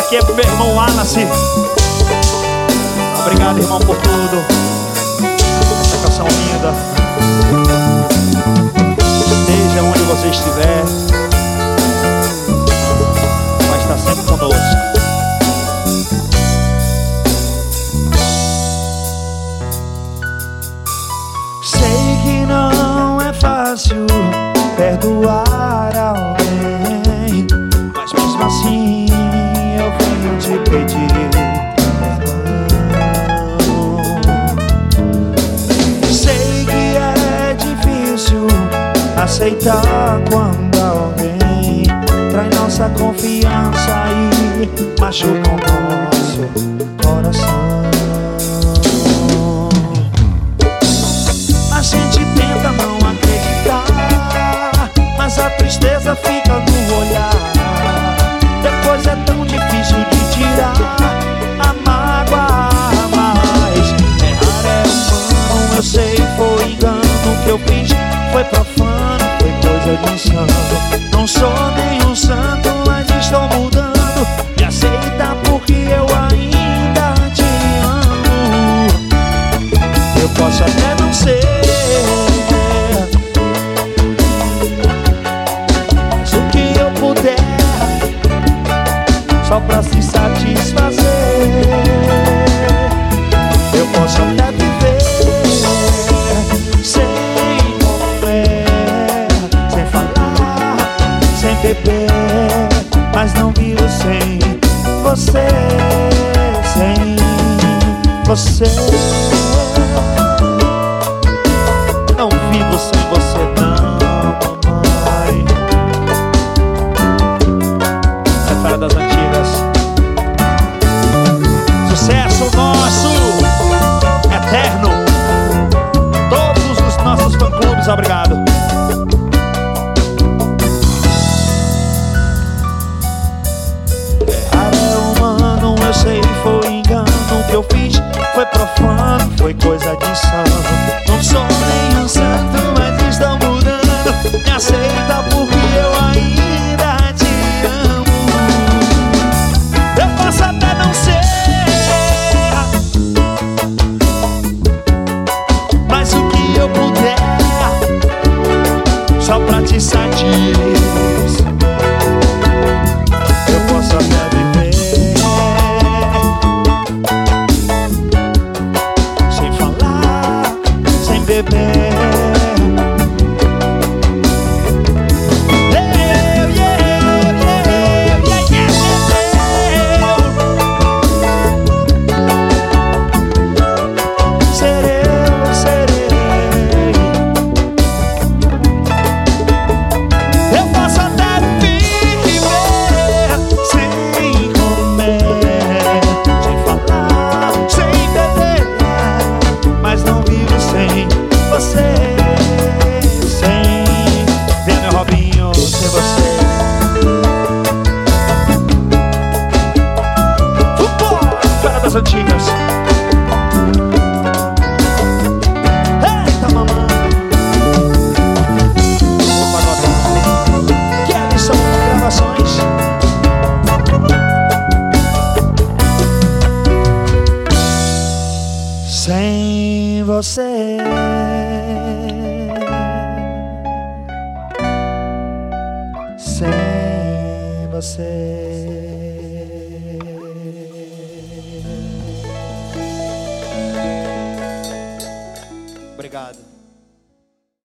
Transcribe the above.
aqui é pro meu irmão Wallace. Obrigado, irmão, por tudo. Essa canção linda. Esteja onde você estiver, vai estar sempre conosco. Sei que não é fácil perdoar alguém, mas mesmo assim eu venho te pedir perdão. Sei que é difícil aceitar quando alguém trai nossa confiança e machuca o nosso coração. A gente tenta não acreditar, mas a tristeza fica no olhar. Depois é tão difícil de tirar a mágoa. Mas errar é humano, eu sei, foi engano que eu fiz, foi profano, foi coisa de insano. Não sou nenhum santo, mas estou mudando. Me aceita porque eu ainda te amo. Eu posso até não ser, mas o que eu puder, só pra se satisfazer. Eu posso até viver sem comer, sem falar, sem beber, mas não vivo sem você, sem você. Não vivo sem você não, mamãe. É Fera das Antigas. Sucesso nosso, eterno. Todos os nossos fã-clubes, obrigado. Errar é humano, eu sei, foi engano que eu fiz, foi profano, foi coisa de insano. Não sou nenhum santo, mas estou mudando. Me aceita porque eu ainda te amo. Eu posso até não ser, mas o que eu puder, só pra te satisfazer. Eu posso até viver sem falar, sem beber. Antigas. Eita, mamãe. Que é lição de gravações. Sem você, sem você. Obrigado.